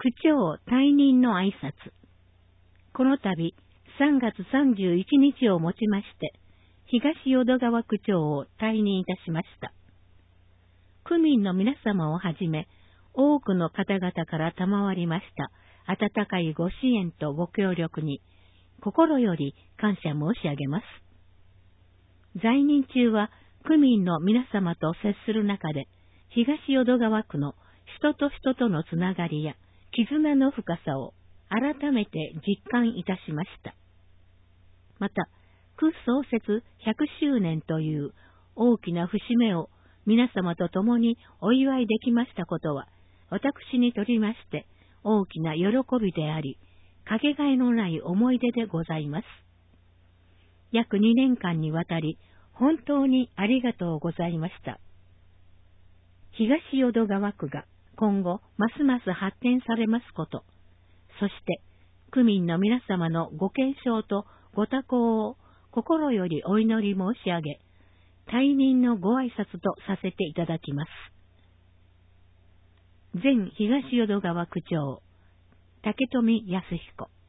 区長退任の挨拶。この度、3月31日をもちまして、東淀川区長を退任いたしました。区民の皆様をはじめ、多くの方々から賜りました温かいご支援とご協力に、心より感謝申し上げます。在任中は、区民の皆様と接する中で、東淀川区の人と人とのつながりや絆の深さを改めて実感いたしました。また、区創設100周年という大きな節目を皆様と共にお祝いできましたことは、私にとりまして大きな喜びであり、かけがえのない思い出でございます。約2年間にわたり、本当にありがとうございました。東淀川区が今後ますます発展されますこと、そして区民の皆様のご健勝とご多幸を心よりお祈り申し上げ、退任のご挨拶とさせていただきます。前東淀川区長、竹富康彦。